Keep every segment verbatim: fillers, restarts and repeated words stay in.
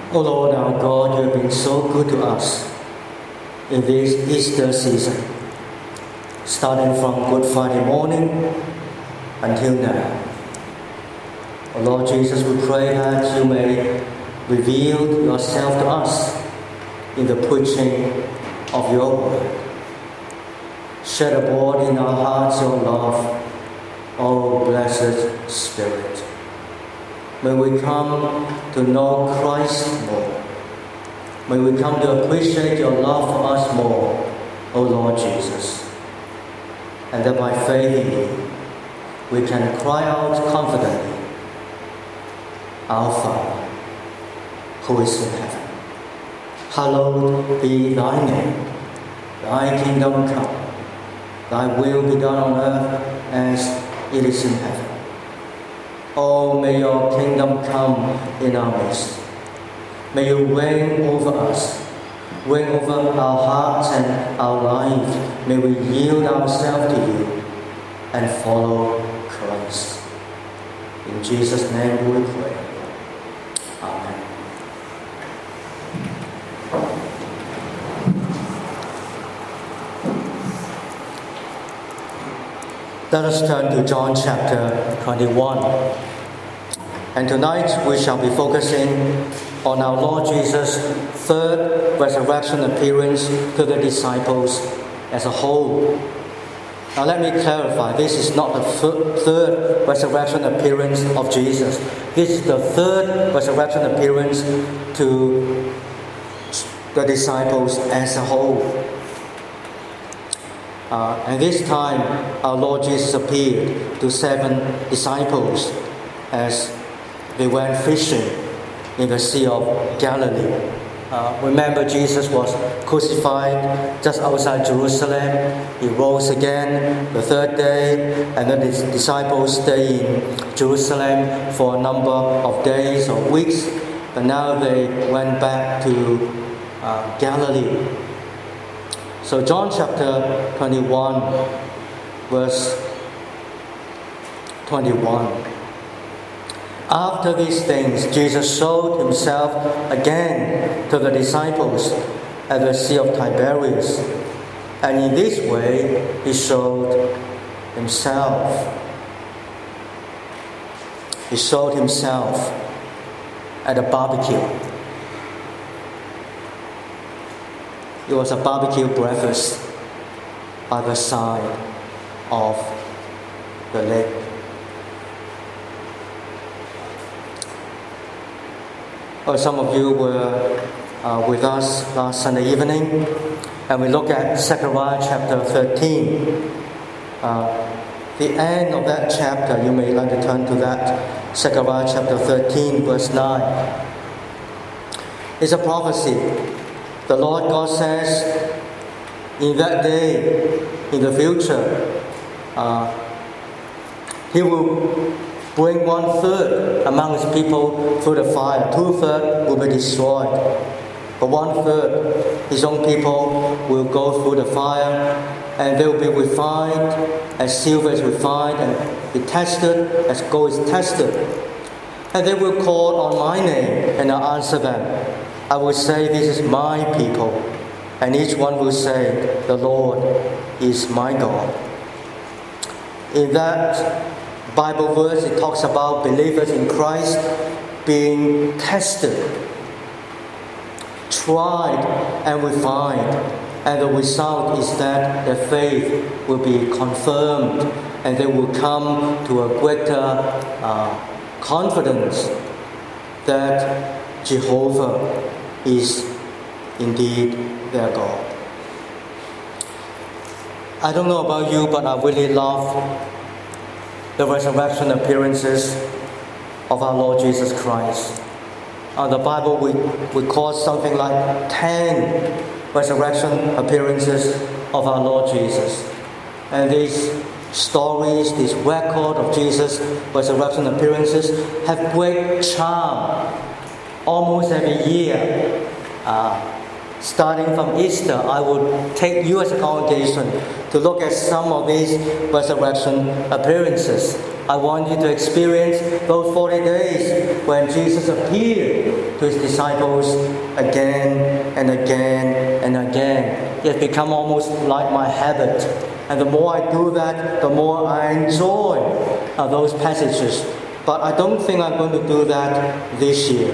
O Lord our God, you have been so good to us in this Easter season, starting from Good Friday morning until now. O Lord Jesus, we pray that you may reveal yourself to us in the preaching of your word. Shed abroad in our hearts your love, O blessed Spirit. May we come to know Christ more. May we come to appreciate your love for us more, O Lord Jesus. And that by faith in you, we can cry out confidently, Our Father, who is in heaven, hallowed be thy name. Thy kingdom come. Thy will be done on earth as it is in heaven. Oh, may your kingdom come in our midst. May you reign over us, reign over our hearts and our lives. May we yield ourselves to you and follow Christ. In Jesus' name we pray. Amen. Let us turn to John chapter twenty-one. And tonight we shall be focusing on our Lord Jesus' third resurrection appearance to the disciples as a whole. Now let me clarify, this is not the th- third resurrection appearance of Jesus. This is the third resurrection appearance to the disciples as a whole. Uh, and this time, our Lord Jesus appeared to seven disciples as they went fishing in the Sea of Galilee. Uh, remember, Jesus was crucified just outside Jerusalem. He rose again the third day, and then his disciples stayed in Jerusalem for a number of days or weeks. But now they went back to uh, Galilee. So John chapter twenty-one, verse twenty-one. After these things, Jesus showed himself again to the disciples at the Sea of Tiberias. And in this way, he showed himself. He showed himself at a barbecue. It was a barbecue breakfast by the side of the lake. Oh, some of you were uh, with us last Sunday evening, and we looked at Zechariah chapter thirteen. Uh, the end of that chapter, you may like to turn to that, Zechariah chapter thirteen, verse nine. It's a prophecy. The Lord God says, in that day, in the future, uh, He will bring one third among His people through the fire. Two thirds will be destroyed. But one third, His own people, will go through the fire, and they will be refined as silver is refined, and be tested as gold is tested. And they will call on my name, and I'll answer them. I will say, this is my people. And each one will say, the Lord is my God. In that Bible verse, it talks about believers in Christ being tested, tried, and refined. And the result is that their faith will be confirmed, and they will come to a greater uh, confidence that Jehovah is indeed their God. I don't know about you, but I really love the resurrection appearances of our Lord Jesus Christ. Uh, the Bible records something like ten resurrection appearances of our Lord Jesus. And these stories, this record of Jesus' resurrection appearances have great charm. Almost every year, uh, starting from Easter, I would take you as a congregation to look at some of these resurrection appearances. I want you to experience those forty days when Jesus appeared to his disciples again and again and again. It has become almost like my habit. And the more I do that, the more I enjoy uh, those passages. But I don't think I'm going to do that this year.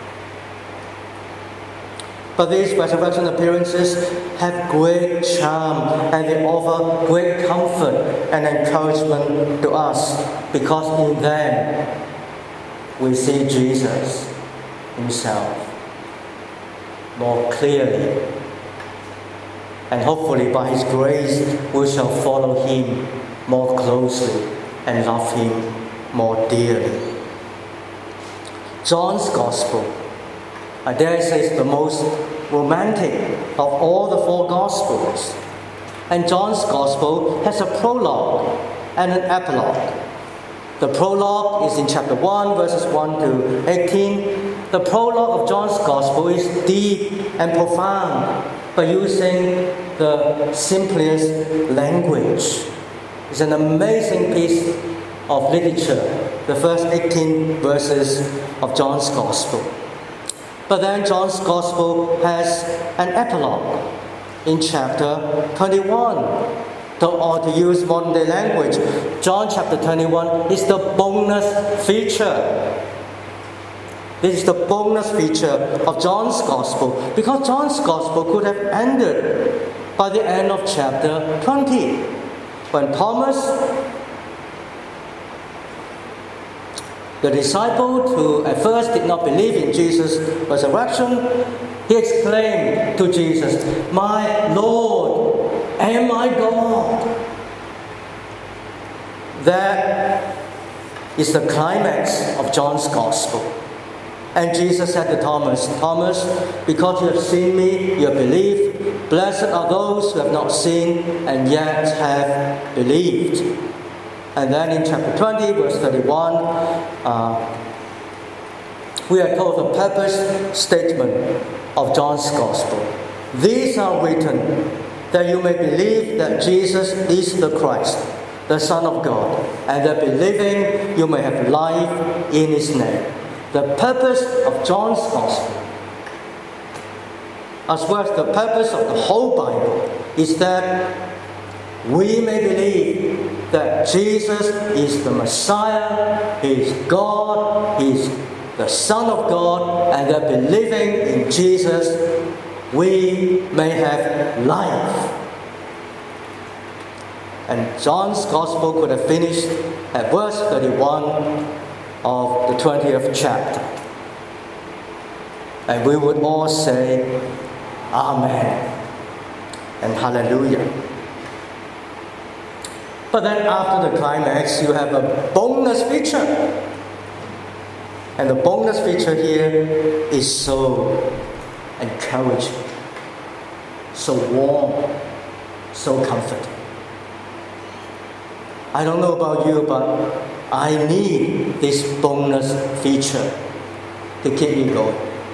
But these resurrection appearances have great charm and they offer great comfort and encouragement to us, because in them we see Jesus himself more clearly. And hopefully by his grace we shall follow him more closely and love him more dearly. John's Gospel, I dare say, is the most romantic of all the four Gospels. And John's Gospel has a prologue and an epilogue. The prologue is in chapter one, verses one to eighteen. The prologue of John's Gospel is deep and profound by using the simplest language. It's an amazing piece of literature, the first eighteen verses of John's Gospel. But then John's Gospel has an epilogue in chapter twenty-one. To, or to use modern day language, John chapter twenty-one is the bonus feature. This is the bonus feature of John's Gospel, because John's Gospel could have ended by the end of chapter twenty, when Thomas, the disciple who at first did not believe in Jesus' resurrection, he exclaimed to Jesus, "My Lord and my God." That is the climax of John's Gospel. And Jesus said to Thomas, "Thomas, because you have seen me, you have believed. Blessed are those who have not seen and yet have believed." And then in chapter twenty, verse thirty-one, uh, we are told the purpose statement of John's Gospel. "These are written that you may believe that Jesus is the Christ, the Son of God, and that believing you may have life in his name." The purpose of John's Gospel, as well as the purpose of the whole Bible, is that we may believe that Jesus is the Messiah, he is God, he is the Son of God, and that believing in Jesus, we may have life. And John's Gospel could have finished at verse thirty-one of the twentieth chapter. And we would all say, Amen and Hallelujah. But then after the climax, you have a bonus feature. And the bonus feature here is so encouraging, so warm, so comforting. I don't know about you, but I need this bonus feature to keep me going.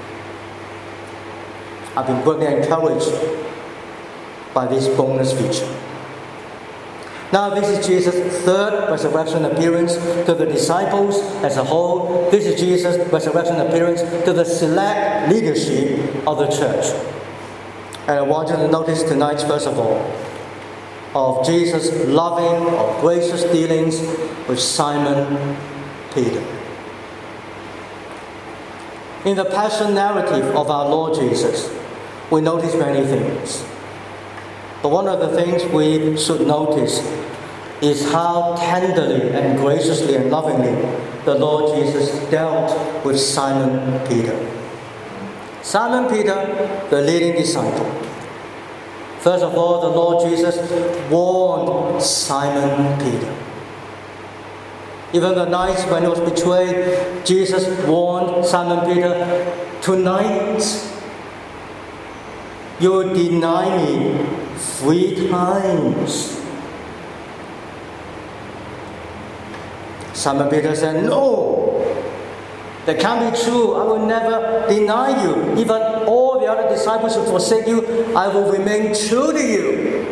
I've been greatly encouraged by this bonus feature. Now, this is Jesus' third resurrection appearance to the disciples as a whole. This is Jesus' resurrection appearance to the select leadership of the church. And I want you to notice tonight, first of all, of Jesus' loving or gracious dealings with Simon Peter. In the passion narrative of our Lord Jesus, we notice many things. But one of the things we should notice is how tenderly and graciously and lovingly the Lord Jesus dealt with Simon Peter. Simon Peter, the leading disciple. First of all, the Lord Jesus warned Simon Peter. Even the night when he was betrayed, Jesus warned Simon Peter, "Tonight you will deny me three times." Simon Peter said, "No, that can't be true. I will never deny you. Even all the other disciples will forsake you. I will remain true to you."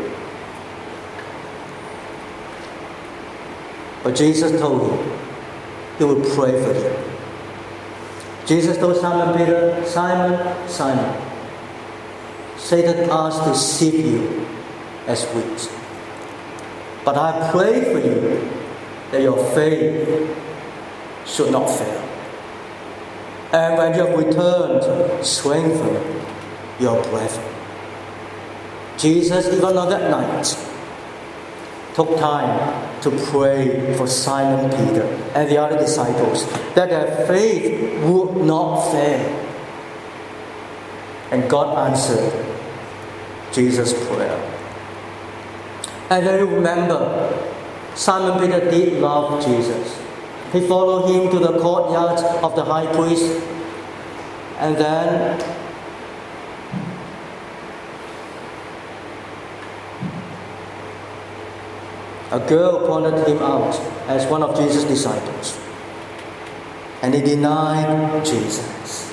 But Jesus told him he would pray for him. Jesus told Simon Peter, Simon, Simon, Satan asked to sift you as wheat. But I pray for you that your faith should not fail. And when you have returned, strengthen your brethren. Jesus, even on that night, took time to pray for Simon Peter and the other disciples that their faith would not fail. And God answered Jesus' prayer. And then remember, Simon Peter did love Jesus. He followed him to the courtyard of the high priest. And then a girl pointed him out as one of Jesus' disciples. And he denied Jesus.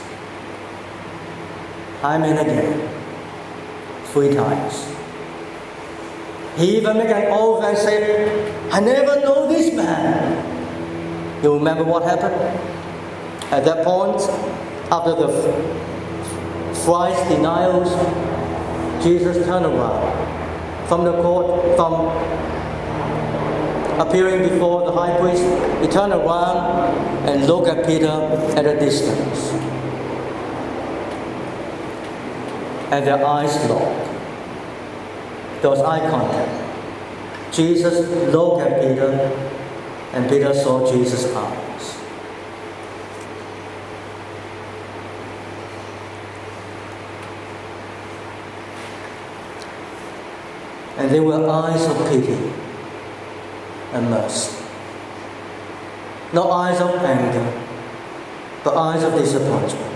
Time and again, three times. He even made an oath and said, I never know this man. You remember what happened? At that point, after the thrice denials, Jesus turned around from the court, from appearing before the high priest. He turned around and looked at Peter at a distance. And their eyes locked. There was eye contact. Jesus looked at Peter, and Peter saw Jesus' eyes. And they were eyes of pity and mercy. Not eyes of anger, but eyes of disappointment.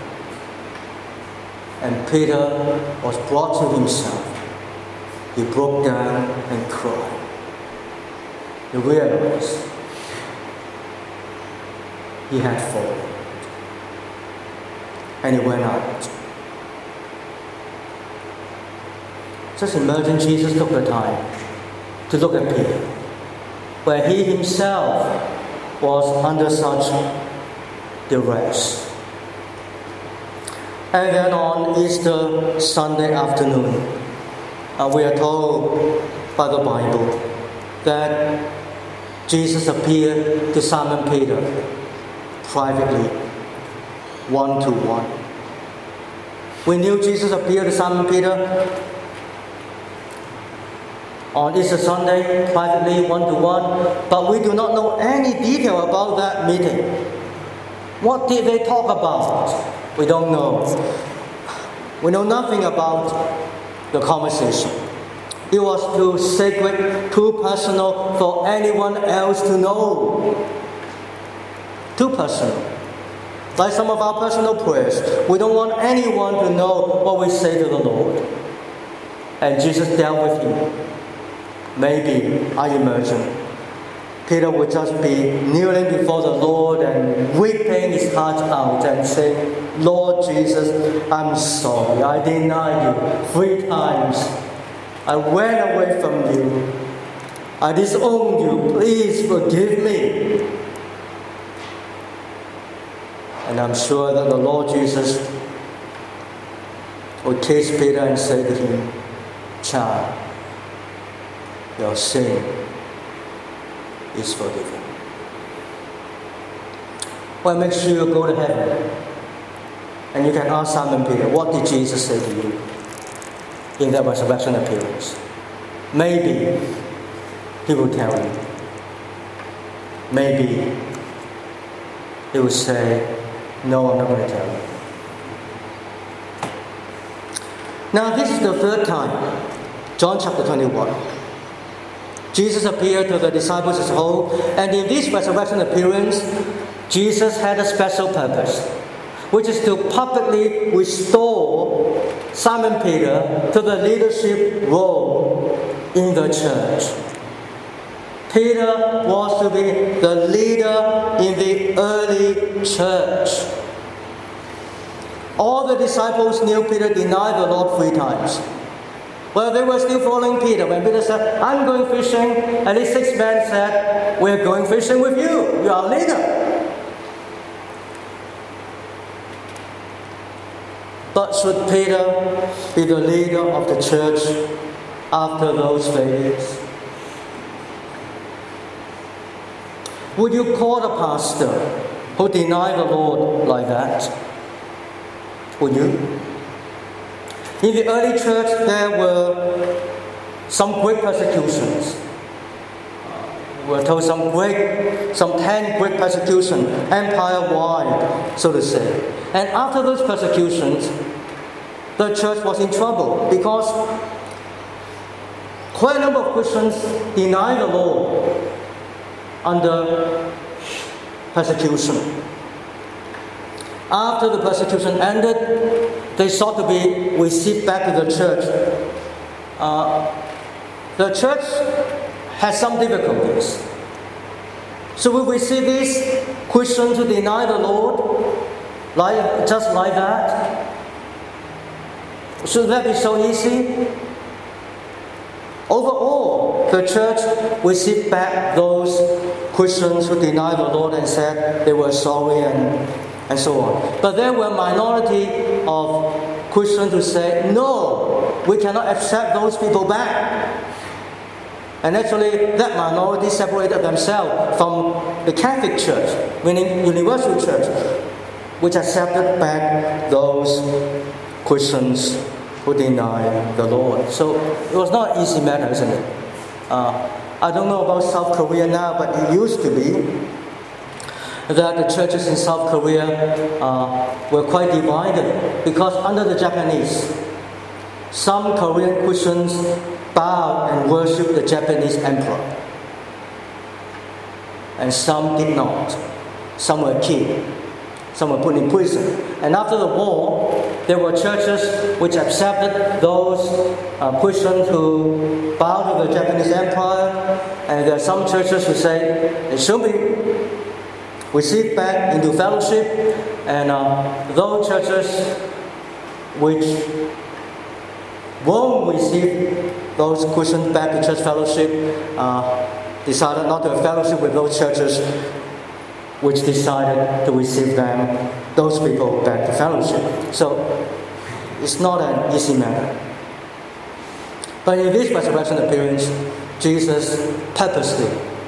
And Peter was brought to himself. He broke down and cried. He realized he had fallen. And he went out. Just imagine Jesus took the time to look at Peter, where he himself was under such duress. And then on Easter Sunday afternoon, uh, we are told by the Bible that Jesus appeared to Simon Peter privately, one to one. We knew Jesus appeared to Simon Peter on Easter Sunday, privately, one to one, but we do not know any detail about that meeting. What did they talk about? We don't know. We know nothing about the conversation. It was too sacred, too personal for anyone else to know. Too personal. Like some of our personal prayers, we don't want anyone to know what we say to the Lord. And Jesus dealt with him. Maybe, I imagine, Peter would just be kneeling before the Lord and weeping his heart out and saying, Lord Jesus, I'm sorry. I denied you three times. I went away from you. I disowned you. Please forgive me. And I'm sure that the Lord Jesus would kiss Peter and say to him, child, your sin is forgiven. Well, make sure you go to heaven. And you can ask Simon Peter, what did Jesus say to you in that resurrection appearance? Maybe he will tell you. Maybe he will say, no, I'm not going to tell you. Now, this is the third time, John chapter twenty-one. Jesus appeared to the disciples as a whole, and in this resurrection appearance, Jesus had a special purpose, which is to publicly restore Simon Peter to the leadership role in the church. Peter was to be the leader in the early church. All the disciples knew Peter denied the Lord three times. Well, they were still following Peter. When Peter said, I'm going fishing, and these six men said, we're going fishing with you. You're our leader. But should Peter be the leader of the church after those failures? Would you call a pastor who denied the Lord like that? Would you? In the early church, there were some great persecutions. We're told some great, some ten great persecutions, empire-wide, so to say. And after those persecutions, the church was in trouble because quite a number of Christians denied the Lord under persecution. After the persecution ended, they sought to be received back to the church. Uh, the church has some difficulties. So we receive these Christians who deny the Lord, like just like that. Should that be so easy? Overall, the church received back those Christians who denied the Lord and said they were sorry and, and so on. But there were a minority of Christians who said, no, we cannot accept those people back. And actually, that minority separated themselves from the Catholic Church, meaning Universal Church, which accepted back those Christians who denied the Lord. So it was not an easy matter, isn't it? Uh, I don't know about South Korea now, but it used to be that the churches in South Korea uh, were quite divided because under the Japanese, some Korean Christians bowed and worshipped the Japanese emperor, and some did not. Some were killed, some were put in prison. And after the war, there were churches which accepted those uh, Christians who bowed to the Japanese empire, and there are some churches who say they should be received back into fellowship, and uh, those churches which won't receive those Christians back to church fellowship uh, decided not to have fellowship with those churches which decided to receive them, those people back to fellowship. So it's not an easy matter. But in this resurrection appearance, Jesus purposely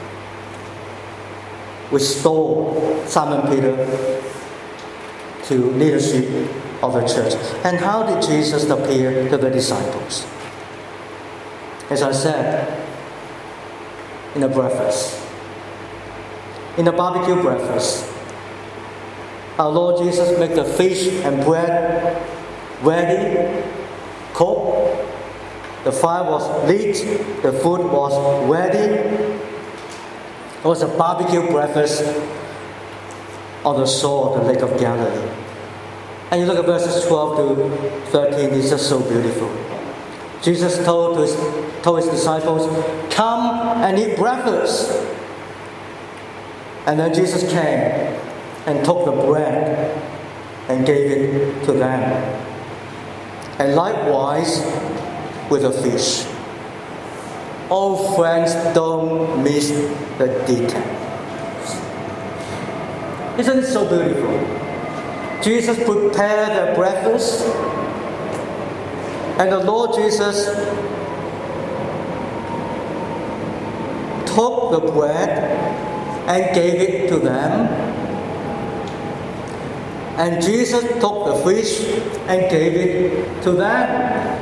restored Simon Peter to leadership of the church. And how did Jesus appear to the disciples? As I said, in a breakfast, in a barbecue breakfast, our Lord Jesus made the fish and bread ready, cooked. The fire was lit, the food was ready. It was a barbecue breakfast on the shore of the Lake of Galilee. And you look at verses twelve to thirteen, it's just so beautiful. Jesus told his, told his disciples, come and eat breakfast. And then Jesus came and took the bread and gave it to them. And likewise with the fish. Oh friends, don't miss the details. Isn't it so beautiful? Jesus prepared the breakfast, and the Lord Jesus took the bread and gave it to them. And Jesus took the fish and gave it to them.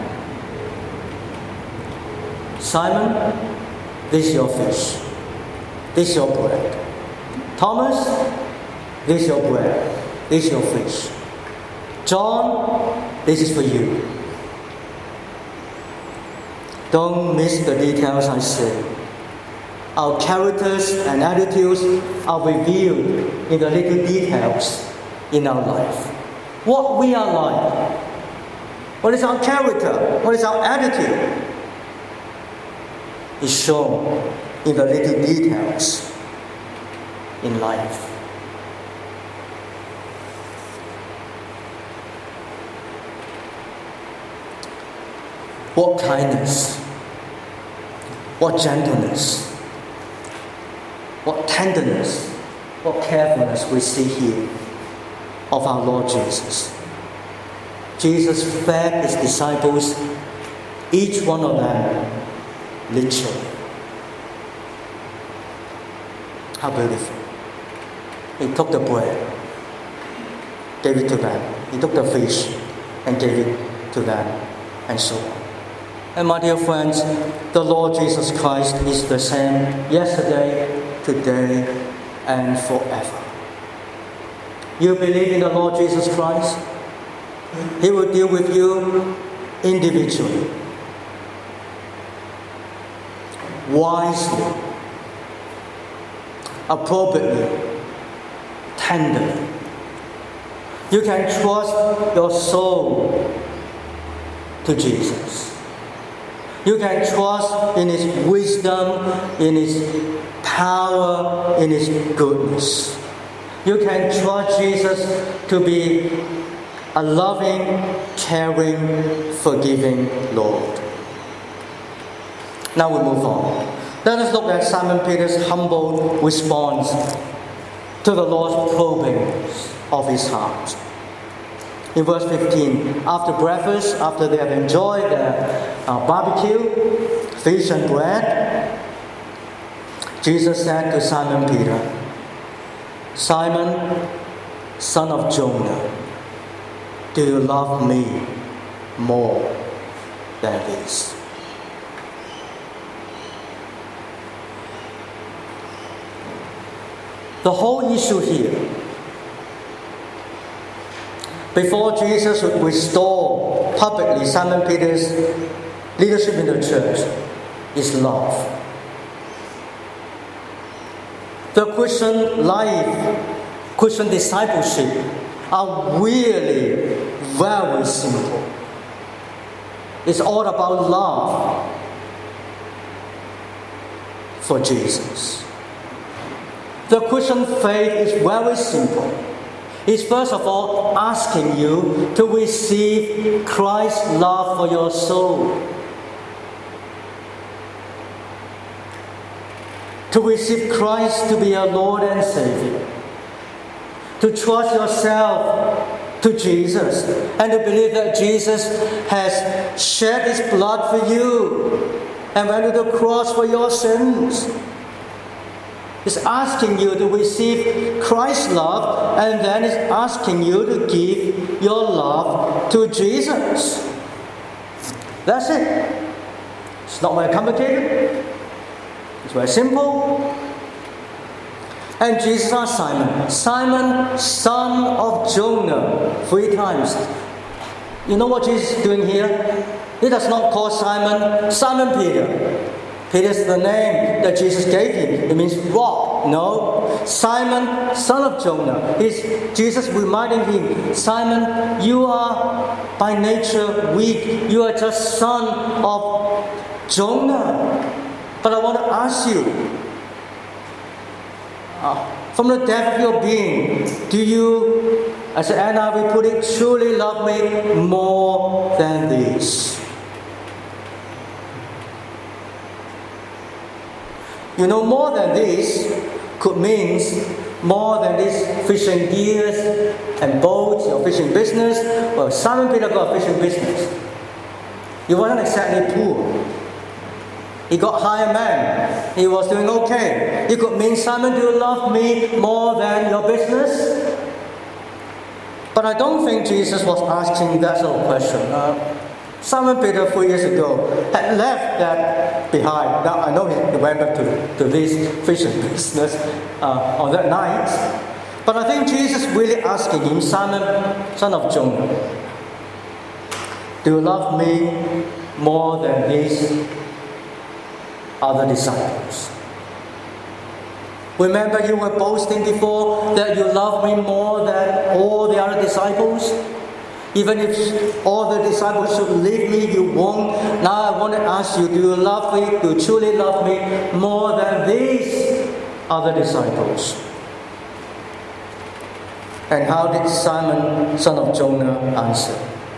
Simon, this is your fish. This is your bread. Thomas, this is your bread. This is your fish. John, this is for you. Don't miss the details I say. Our characters and attitudes are revealed in the little details in our life. What we are like. What is our character? What is our attitude? Is shown in the little details in life. What kindness, what gentleness, what tenderness, what carefulness we see here of our Lord Jesus. Jesus fed his disciples, each one of them, literally. How beautiful. He took the bread, gave it to them. He took the fish and gave it to them, and so on. And my dear friends, the Lord Jesus Christ is the same yesterday, today, and forever. You believe in the Lord Jesus Christ? He will deal with you individually, wisely, appropriately, tenderly. You can trust your soul to Jesus. You can trust in His wisdom, in His power, in His goodness. You can trust Jesus to be a loving, caring, forgiving Lord. Now we move on. Let us look at Simon Peter's humble response to the Lord's probing of his heart. In verse fifteen, after breakfast, after they have enjoyed their uh, barbecue, fish and bread, Jesus said to Simon Peter, "Simon, son of Jonah, do you love me more than this?" The whole issue here, before Jesus would restore publicly Simon Peter's leadership in the church, is love. The Christian life, Christian discipleship are really very simple. It's all about love for Jesus. The Christian faith is very simple. It's first of all asking you to receive Christ's love for your soul. To receive Christ to be your Lord and Savior. To trust yourself to Jesus and to believe that Jesus has shed His blood for you and went to the cross for your sins. It's asking you to receive Christ's love, and then it's asking you to give your love to Jesus. That's it. It's not very complicated. It's very simple. And Jesus asked Simon, "Simon, son of Jonah," three times. You know what Jesus is doing here? He does not call Simon, Simon Peter. Peter is the name that Jesus gave him. It means rock. No. Simon, son of Jonah. Is Jesus reminding him, "Simon, you are by nature weak. You are just son of Jonah. But I want to ask you, uh, from the depth of your being, do you, as the N I V put it, truly love me more than this?" You know, more than this could mean more than this fishing gears and boats or fishing business. Well, Simon Peter got a fishing business. He wasn't exactly poor. He got hired man. He was doing okay. It could mean, "Simon, do you love me more than your business?" But I don't think Jesus was asking that sort of question. Uh, Simon Peter, three years ago, had left that behind. Now, I know he went back to, to this fishing business uh, on that night. But I think Jesus really asking him, "Simon, son of Jonah, do you love me more than these other disciples? Remember, you were boasting before that you love me more than all the other disciples? Even if all the disciples should leave me, you won't. Now I want to ask you, do you love me, do you truly love me more than these other disciples?" And how did Simon, son of Jonah, answer?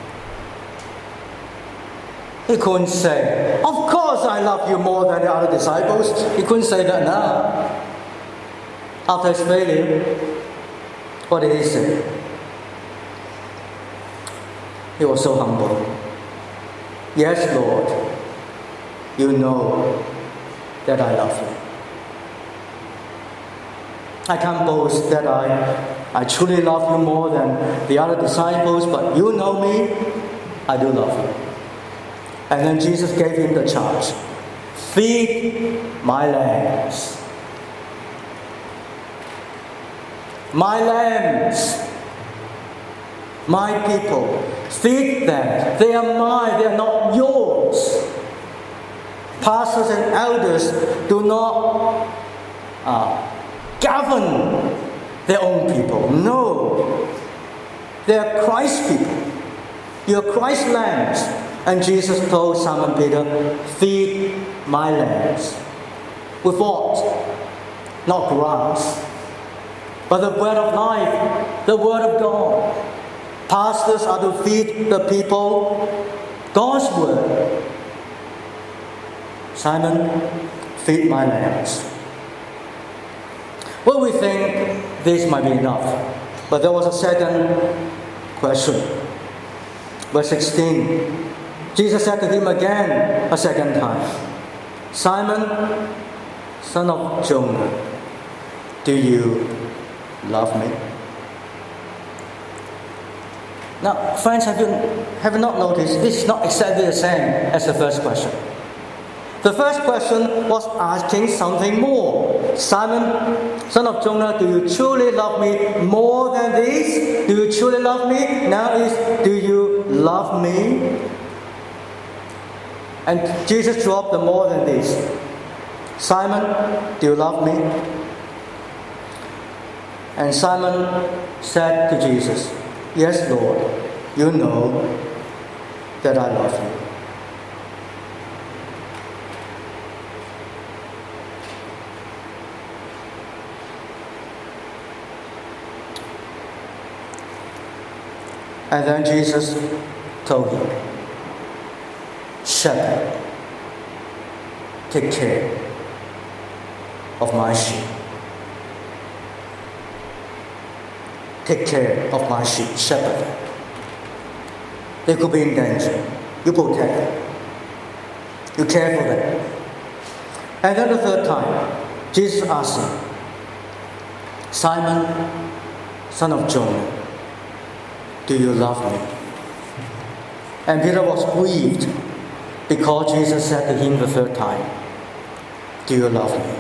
He couldn't say, "Of course I love you more than the other disciples." He couldn't say that now. After his failure, what did he say? He was so humble. Yes, Lord, you know that I love you. I can't boast that I, I truly love you more than the other disciples, but you know me, I do love you. And then Jesus gave him the charge. Feed my lambs. My lambs. My people. Feed them. They are mine. They are not yours. Pastors and elders do not uh, govern their own people. No. They are Christ's people. You are Christ's lambs. And Jesus told Simon Peter, feed my lambs. With what? Not grass, but the bread of life, the word of God. Pastors are to feed the people God's word. Simon, feed my lambs. Well, we think this might be enough. But there was a second question. Verse sixteen. Jesus said to him again a second time, Simon, son of Jonah, do you love me? Now, friends, have you, have you not noticed this is not exactly the same as the first question? The first question was asking something more. Simon, son of Jonah, do you truly love me more than this? Do you truly love me? Now is, do you love me? And Jesus dropped the more than this. Simon, do you love me? And Simon said to Jesus, yes, Lord, you know that I love you. And then Jesus told him, shepherd, take care of my sheep. Take care of my sheep, shepherd them. They could be in danger. You protect them. You care for them. And then the third time, Jesus asked him, Simon, son of Jonah, do you love me? And Peter was grieved because Jesus said to him the third time, do you love me?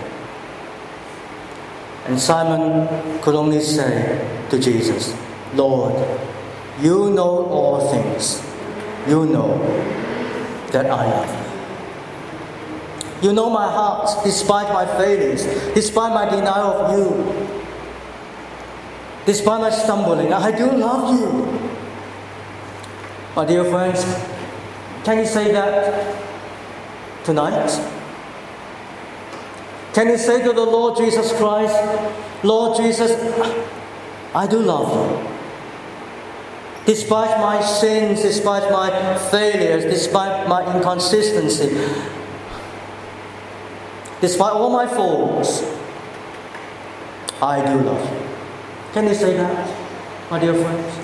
And Simon could only say to Jesus, Lord, you know all things. You know that I love you. You know my heart, despite my failings, despite my denial of you, despite my stumbling, I do love you. My dear friends, can you say that tonight? Can you say to the Lord Jesus Christ, Lord Jesus, I do love you. Despite my sins, despite my failures, despite my inconsistency, despite all my faults, I do love you. Can you say that, my dear friends?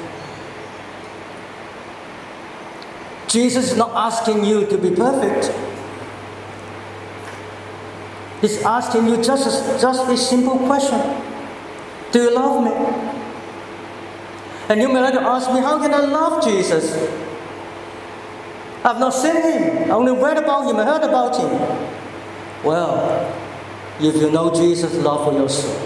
Jesus is not asking you to be perfect. He's asking you just a, just a simple question. Do you love me? And you may like to ask me, how can I love Jesus? I've not seen him. I only read about him, I heard about him. Well, if you know Jesus' love for your soul,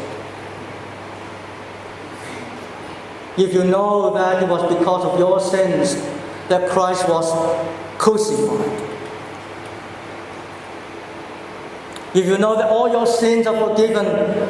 if you know that it was because of your sins that Christ was crucified, if you know that all your sins are forgiven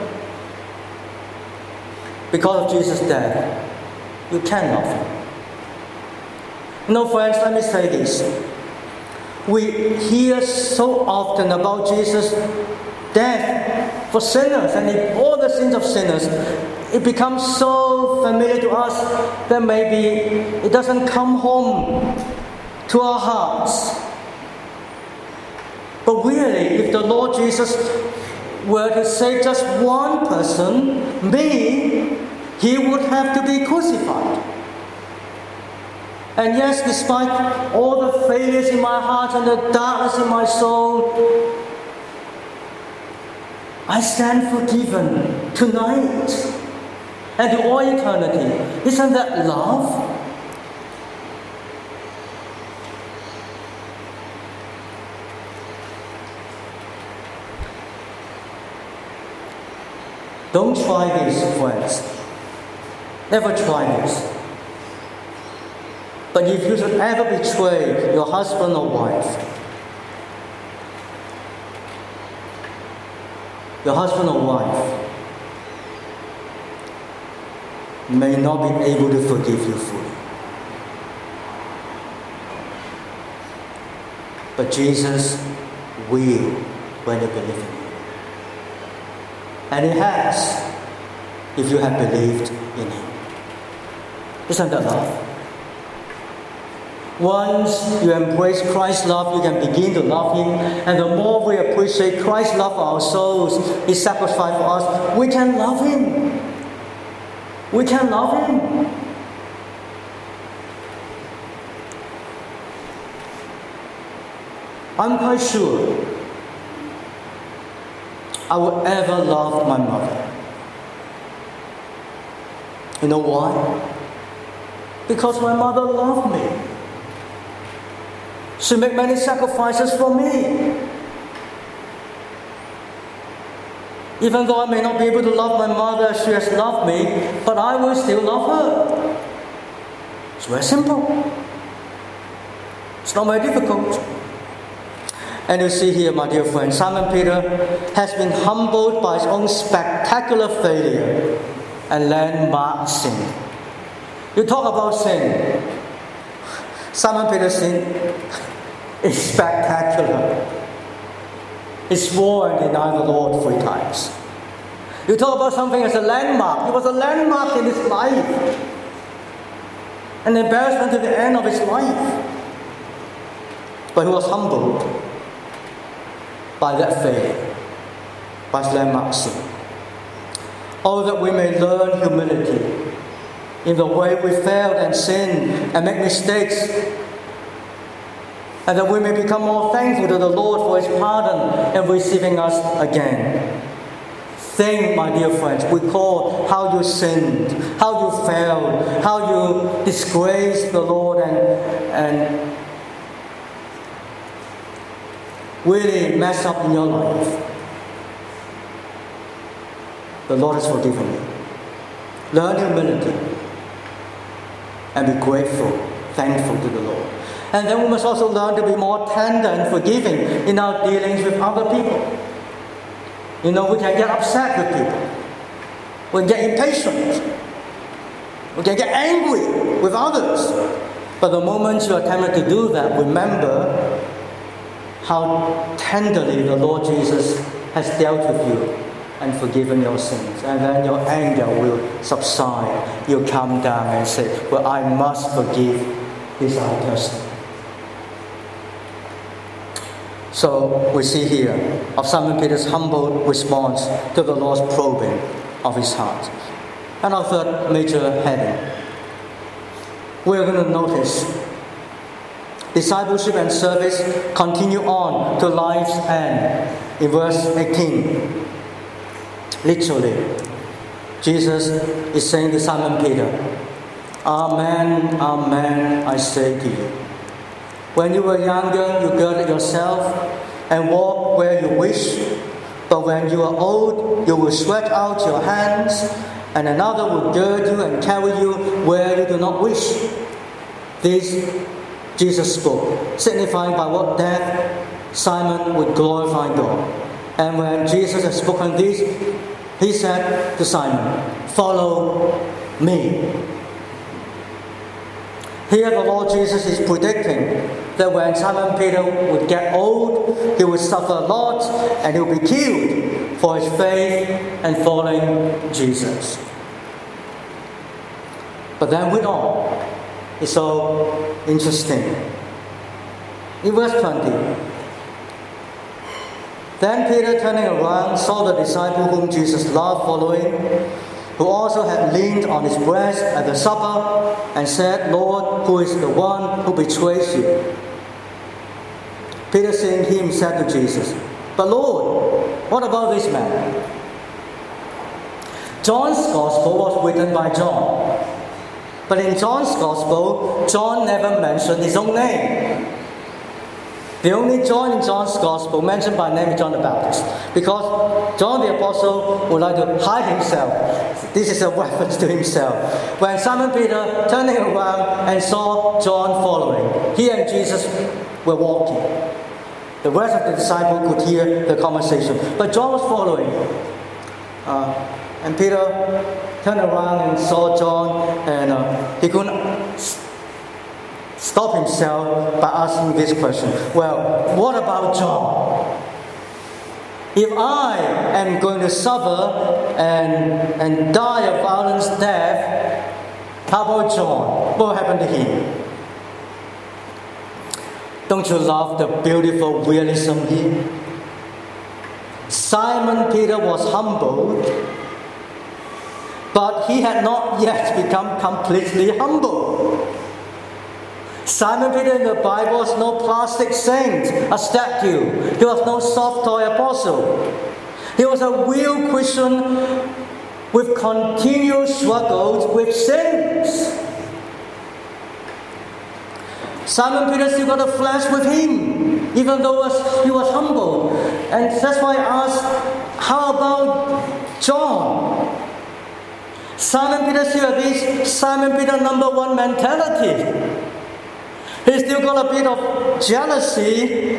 because of Jesus' death, you can love him. No, friends, let me say this. We hear so often about Jesus' death for sinners and in all the sins of sinners. It becomes so familiar to us that maybe it doesn't come home to our hearts. But really, if the Lord Jesus were to save just one person, me, he would have to be crucified. And yes, despite all the failures in my heart and the darkness in my soul, I stand forgiven tonight and to all eternity. Isn't that love? Don't try this, friends. Never try this. But if you should ever betray your husband or wife, your husband or wife may not be able to forgive you fully. But Jesus will when you believe in Him. And He has if you have believed in Him. Isn't that love? Once you embrace Christ's love, you can begin to love Him. And the more we appreciate Christ's love for our souls, His sacrifice for us, we can love Him. We can love Him. I'm quite sure I would ever love my mother. You know why? Because my mother loved me. She made many sacrifices for me. Even though I may not be able to love my mother as she has loved me, but I will still love her. It's very simple. It's not very difficult. And you see here, my dear friend, Simon Peter has been humbled by his own spectacular failure and landmark sin. You talk about sin. Simon Peter's sin is spectacular. He swore and denied the Lord three times. You talk about something as a landmark. It was a landmark in his life. An embarrassment to the end of his life. But he was humbled by that failure, by his landmark sin. Oh, that we may learn humility in the way we failed and sinned and make mistakes, and that we may become more thankful to the Lord for His pardon and receiving us again. Think, my dear friends, recall how you sinned, how you failed, how you disgraced the Lord and, and really messed up in your life. The Lord has forgiven you. Learn humility and be grateful, thankful to the Lord. And then we must also learn to be more tender and forgiving in our dealings with other people. You know, we can get upset with people. We can get impatient. We can get angry with others. But the moment you are tempted to do that, remember how tenderly the Lord Jesus has dealt with you and forgiven your sins. And then your anger will subside. You'll calm down and say, well, I must forgive this other person. So we see here of Simon Peter's humble response to the Lord's probing of his heart. And our third major heading, we're going to notice discipleship and service continue on to life's end. In verse eighteen, literally, Jesus is saying to Simon Peter, Amen, amen, I say to you. When you were younger, you girded yourself and walked where you wish. But when you are old, you will stretch out your hands, and another will gird you and carry you where you do not wish. This Jesus spoke, signifying by what death Simon would glorify God. And when Jesus had spoken this, he said to Simon, follow me. Here the Lord Jesus is predicting that when Simon Peter would get old, he would suffer a lot and he would be killed for his faith and following Jesus. But then with all, it's so interesting. In verse twenty, then Peter, turning around, saw the disciple whom Jesus loved following, who also had leaned on his breast at the supper and said, Lord, who is the one who betrays you? Peter, seeing him, said to Jesus, But Lord, what about this man? John's Gospel was written by John. But in John's Gospel, John never mentioned his own name. The only John in John's Gospel mentioned by name is John the Baptist. Because John the Apostle would like to hide himself. This is a reference to himself. When Simon Peter turning around and saw John following, he and Jesus were walking. The rest of the disciples could hear the conversation. But John was following. Uh, and Peter turned around and saw John, and uh, he couldn't stop himself by asking this question. Well, what about John? If I am going to suffer and, and die a violent death, how about John? What will happen to him? Don't you love the beautiful realism here? Simon Peter was humbled, but he had not yet become completely humble. Simon Peter in the Bible was no plastic saint, a statue. He was no soft toy apostle. He was a real Christian with continual struggles with sins. Simon Peter still got a flesh with him, even though he was humble. And that's why I asked, how about John? Simon Peter still had this Simon Peter number one mentality. He still got a bit of jealousy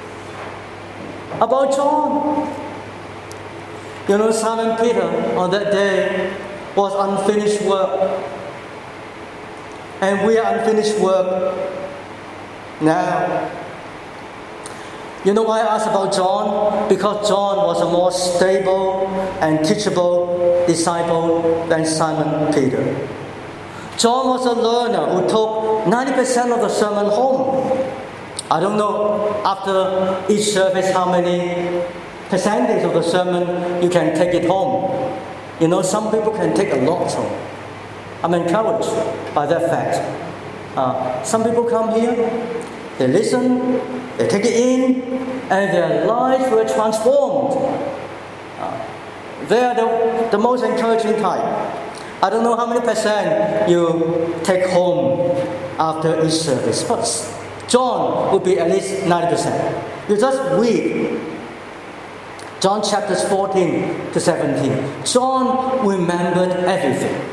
about John. You know, Simon Peter on that day was unfinished work. And we are unfinished work now. You know why I asked about John? Because John was a more stable and teachable disciple than Simon Peter. John was a learner who took ninety percent of the sermon home. I don't know after each service how many percentage of the sermon you can take it home. You know, some people can take a lot home. I'm encouraged by that fact. Uh, some people come here, they listen, they take it in, and their lives were transformed. Uh, they are the, the most encouraging type. I don't know how many percent you take home after each service, but John would be at least ninety percent. You just read John chapters fourteen to seventeen. John remembered everything.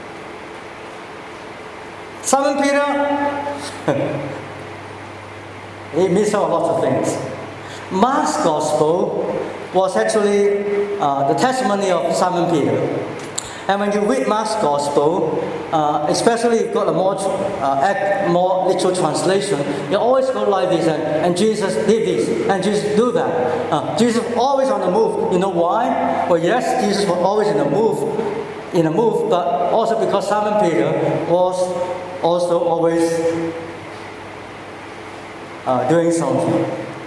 Simon Peter, he missed out a lot of things. Mark's Gospel was actually uh, the testimony of Simon Peter. And when you read Mark's Gospel, uh, especially if you've got a more, uh, more literal translation, you always go like this, and, and Jesus did this, and Jesus do that. Uh, Jesus always on the move. You know why? Well, yes, Jesus was always in the move, in the move, but also because Simon Peter was also always uh, doing something.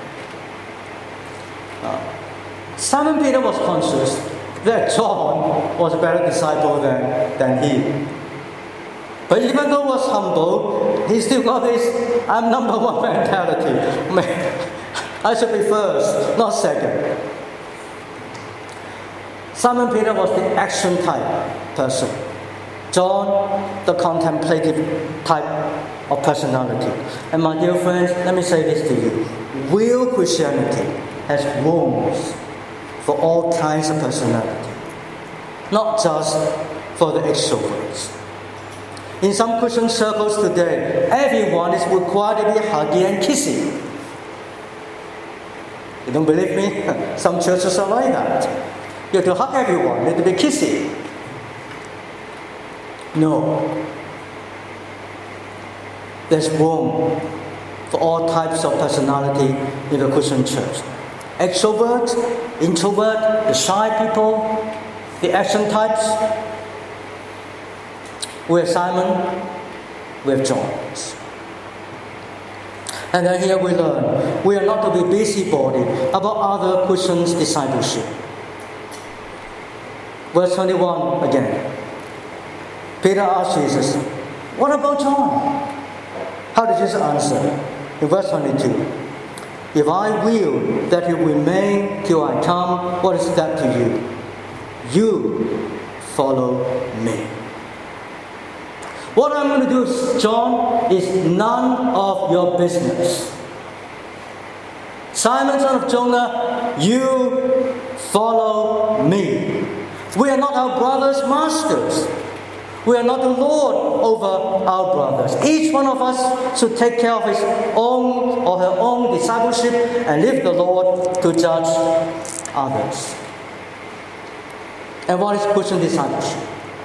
Uh, Simon Peter was conscious that John was a better disciple than, than he. But even though he was humble, he still got this I'm number one mentality. I should be first, not second. Simon Peter was the action type person. John, the contemplative type of personality. And my dear friends, let me say this to you. Real Christianity has rooms for all kinds of personality, not just for the extroverts. In some Christian circles today, everyone is required to be huggy and kissy. You don't believe me? Some churches are like that. You have to hug everyone, you have to be kissy. No. There's room for all types of personality in the Christian church. Extrovert, introvert, the shy people, the action types. We have Simon, we have John. And then here we learn, we are not to be busybody about other Christians' discipleship. Verse twenty-one again. Peter asked Jesus, "What about John?" How did Jesus answer? In verse twenty-two. "If I will that you remain till I come, what is that to you? You follow me." What I'm going to do, John, is none of your business. Simon, son of Jonah, you follow me. We are not our brother's masters. We are not the Lord over our brothers. Each one of us should take care of his own or her own discipleship and leave the Lord to judge others. And what is Christian discipleship?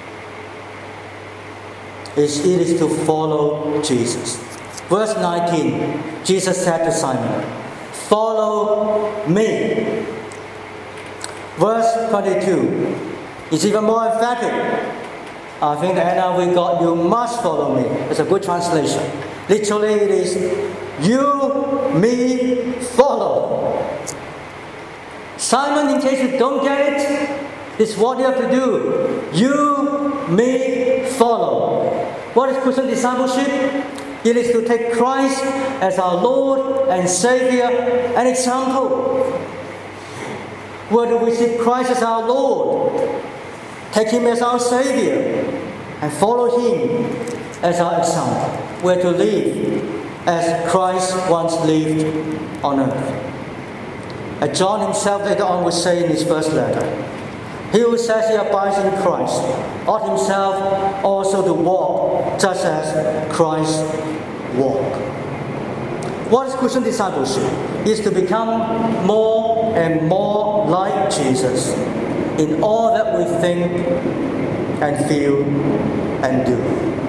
It's, it is to follow Jesus. Verse nineteen, Jesus said to Simon, "Follow me." Verse twenty-two is even more emphatic. I think the N I V got, "You must follow me." It's a good translation. Literally it is, "You, me, follow." Simon, in case you don't get it, this is what you have to do. You, me, follow. What is Christian discipleship? It is to take Christ as our Lord and Savior and example. Where do we see Christ as our Lord? Take Him as our Savior and follow Him as our example. We're to live as Christ once lived on earth. And John himself later on will say in his first letter, "He who says he abides in Christ ought himself also to walk just as Christ walked." What is Christian discipleship? It is to become more and more like Jesus in all that we think and feel and do.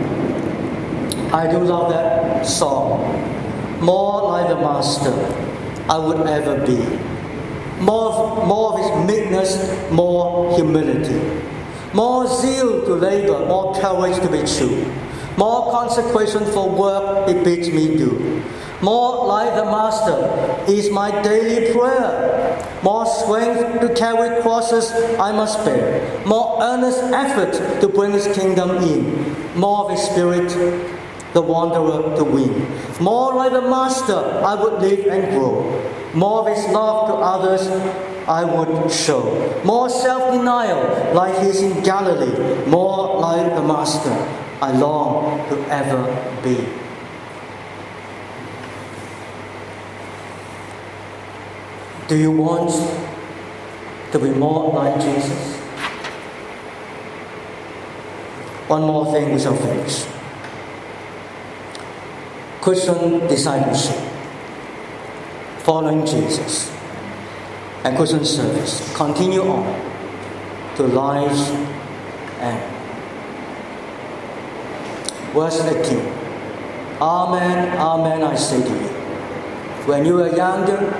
I do love that song. More like the Master I would ever be. More of, more of his meekness, more humility. More zeal to labor, more courage to be true. More consecration for work he bids me do. More like the Master is my daily prayer. More strength to carry crosses I must bear. More earnest effort to bring his kingdom in. More of his spirit, the wanderer to win. More like the Master I would live and grow. More of his love to others I would show. More self-denial like his in Galilee. More like the Master I long to ever be. Do you want to be more like Jesus? One more thing we shall finish. Christian discipleship, following Jesus, and Christian service continue on to life's end. Verse eighteen. Amen, amen, I say to you. When you were younger,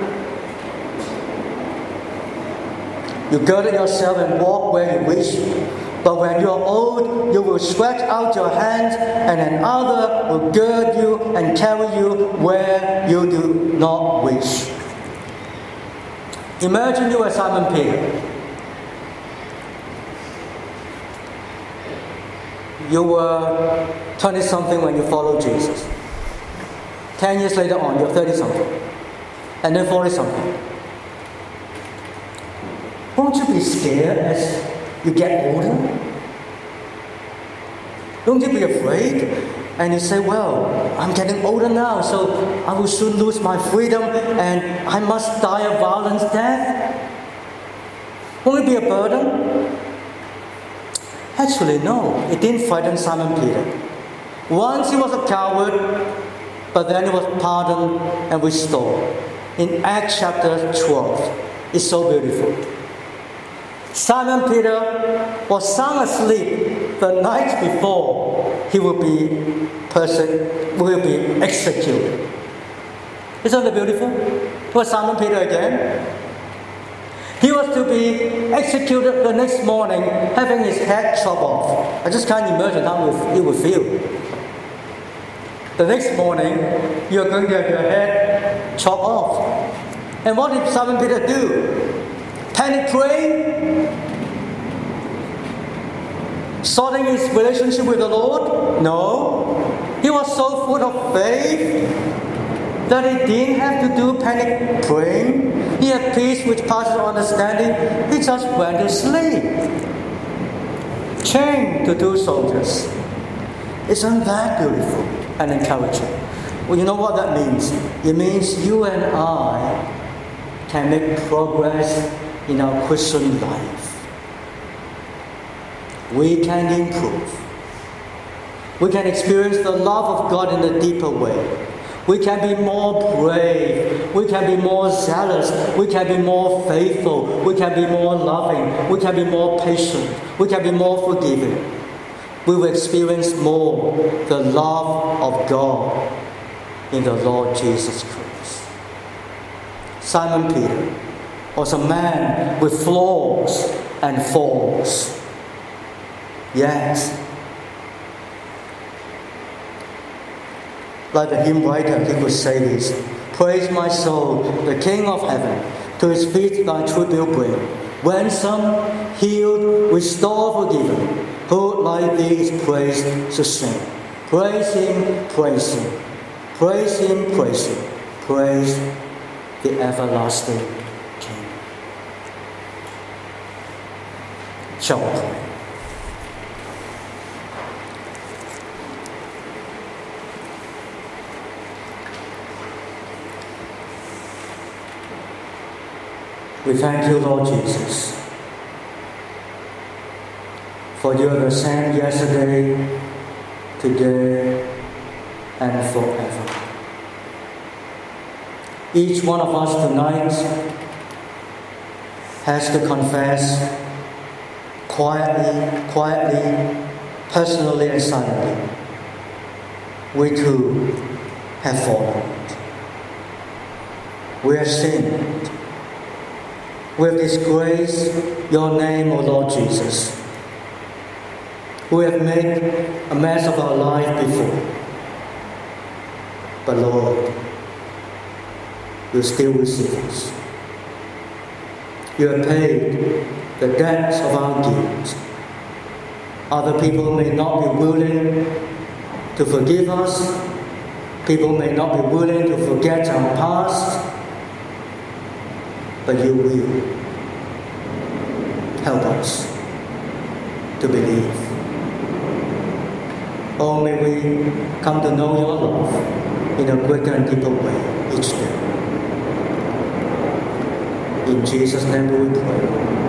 you girded yourself and walked where you wish. But when you are old, you will stretch out your hands, and another will gird you and carry you where you do not wish. Imagine you are Simon Peter. You were twenty-something when you followed Jesus. Ten years later on, you're thirty-something. And then forty-something. Won't you be scared as you get older? Don't you be afraid? And you say, well, I'm getting older now, so I will soon lose my freedom and I must die a violent death. Won't it be a burden? Actually, no. It didn't frighten Simon Peter. Once he was a coward, but then he was pardoned and restored. In Acts chapter twelve, it's so beautiful. Simon Peter was sound asleep the night before he will be perse- will be executed. Isn't that beautiful? It was Simon Peter again. He was to be executed the next morning, having his head chopped off. I just can't imagine how it would feel. The next morning, you're going to have your head chopped off. And what did Simon Peter do? Panic praying? Starting his relationship with the Lord? No. He was so full of faith that he didn't have to do panic praying. He had peace which passes understanding. He just went to sleep. Chained to two soldiers. Isn't that beautiful and encouraging? Well, you know what that means? It means you and I can make progress in our Christian life. We can improve. We can experience the love of God in a deeper way. We can be more brave. We can be more zealous. We can be more faithful. We can be more loving. We can be more patient. We can be more forgiving. We will experience more the love of God in the Lord Jesus Christ. Simon Peter was a man with flaws and faults. Yes. Like the hymn writer, he would say this: praise my soul, the King of heaven, to his feet thy tribute bring. Ransomed, healed, restored, forgiven, who like thee is praised to sing. Praise him, praise him, praise him, praise him, praise the everlasting King. Shall we pray? We thank you, Lord Jesus, for you are the same yesterday, today, and forever. Each one of us tonight has to confess quietly, quietly, personally and silently, we too have fallen. We have sinned. We have disgraced your name, O Lord Jesus. We have made a mess of our life before. But Lord, you still receive us. You have paid the debts of our guilt. Other people may not be willing to forgive us. People may not be willing to forget our past. But you will help us to believe. Oh, may we come to know your love in a greater and deeper way each day. In Jesus' name we pray.